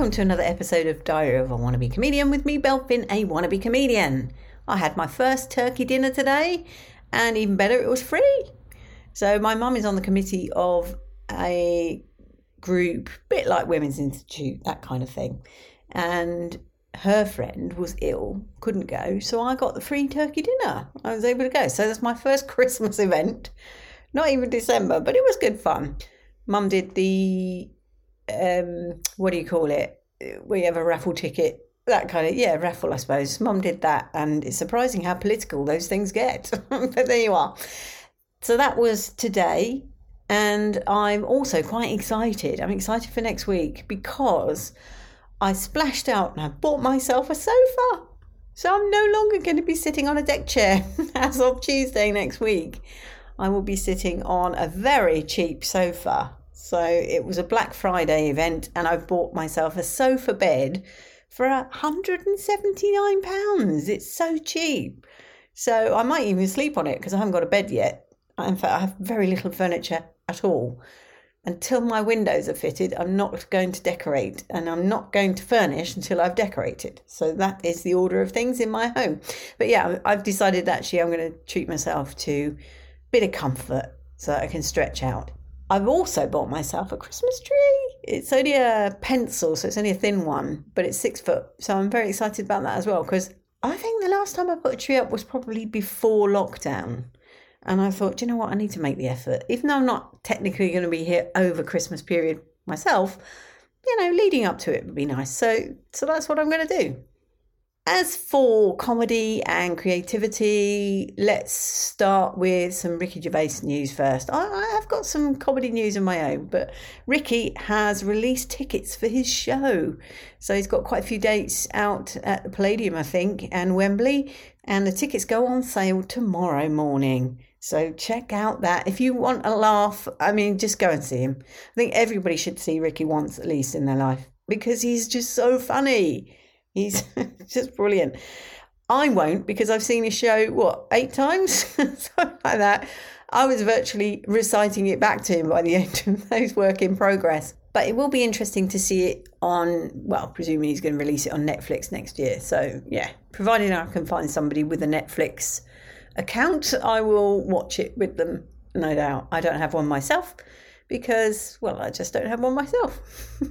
welcome to another episode of Diary of a Wannabe Comedian with me, Belfin, a wannabe comedian. I had my first turkey dinner today, and even better, it was free. So my mum is on the committee of a group, bit like Women's Institute, that kind of thing. And her friend was ill, couldn't go, so I got the free turkey dinner. I was able to go. So that's my first Christmas event. Not even December, but it was good fun. Mum did the, what do you call it? We have a raffle ticket, that kind of, raffle, I suppose. Mum did that, and it's surprising how political those things get. But there you are. So that was today, and I'm also quite excited. I'm excited for next week because I splashed out and I bought myself a sofa. So I'm no longer going to be sitting on a deck chair as of Tuesday next week. I will be sitting on a very cheap sofa. So it was a Black Friday event, and I bought myself a sofa bed for £179. It's so cheap. So I might even sleep on it because I haven't got a bed yet. In fact, I have very little furniture at all. Until my windows are fitted, I'm not going to decorate, and I'm not going to furnish until I've decorated. So that is the order of things in my home. But yeah, I've decided actually I'm going to treat myself to a bit of comfort so that I can stretch out. I've also bought myself a Christmas tree. It's only a pencil, so it's only a thin one, but it's 6 foot. So I'm very excited about that as well, because I think the last time I put a tree up was probably before lockdown. And I thought, do you know what? I need to make the effort. Even though I'm not technically going to be here over Christmas period myself, leading up to it would be nice. So that's what I'm going to do. As for comedy and creativity, let's start with some Ricky Gervais news first. I've got some comedy news of my own, but Ricky has released tickets for his show. So he's got quite a few dates out at the Palladium, I think, and Wembley, and the tickets go on sale tomorrow morning. So check out that. If you want a laugh, just go and see him. I think everybody should see Ricky once at least in their life because he's just so funny. He's just brilliant. I won't, because I've seen his show, 8 times? Something like that. I was virtually reciting it back to him by the end of those work in progress. But it will be interesting to see it on, presuming he's going to release it on Netflix next year. So, yeah, provided I can find somebody with a Netflix account, I will watch it with them, no doubt. I don't have one myself because, I just don't have one myself.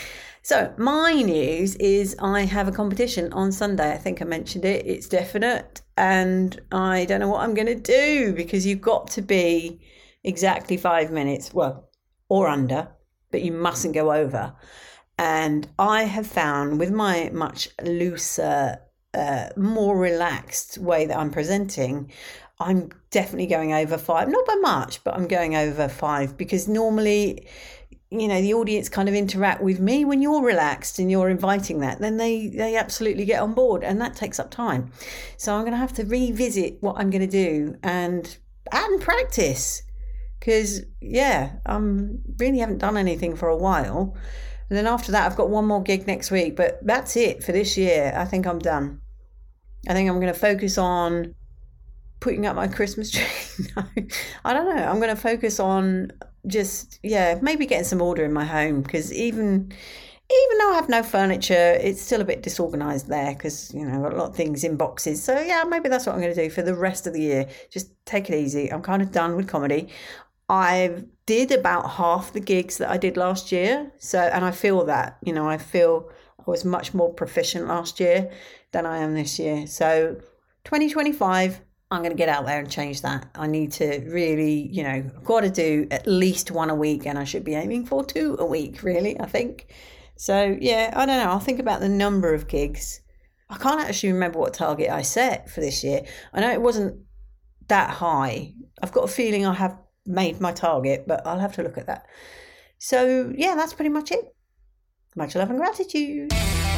So my news is I have a competition on Sunday. I think I mentioned it. It's definite. And I don't know what I'm going to do because you've got to be exactly 5 minutes, or under, but you mustn't go over. And I have found with my much looser, more relaxed way that I'm presenting, I'm definitely going over 5. Not by much, but I'm going over 5 because normally, the audience kind of interact with me when you're relaxed and you're inviting that, then they absolutely get on board, and that takes up time. So I'm going to have to revisit what I'm going to do and practice because, I really haven't done anything for a while. And then after that, I've got one more gig next week, but that's it for this year. I think I'm done. I think I'm going to focus on putting up my Christmas tree. No, I don't know. I'm going to focus on maybe getting some order in my home because even though I have no furniture, it's still a bit disorganised there because, I've got a lot of things in boxes. So, maybe that's what I'm going to do for the rest of the year. Just take it easy. I'm kind of done with comedy. I did about half the gigs that I did last year. And I feel that, I feel I was much more proficient last year than I am this year. So 2025, I'm going to get out there and change that. I need to really, I've got to do at least 1 a week, and I should be aiming for 2 a week, really, I think. So, I don't know. I'll think about the number of gigs. I can't actually remember what target I set for this year. I know it wasn't that high. I've got a feeling I have made my target, but I'll have to look at that. So, that's pretty much it. Much love and gratitude.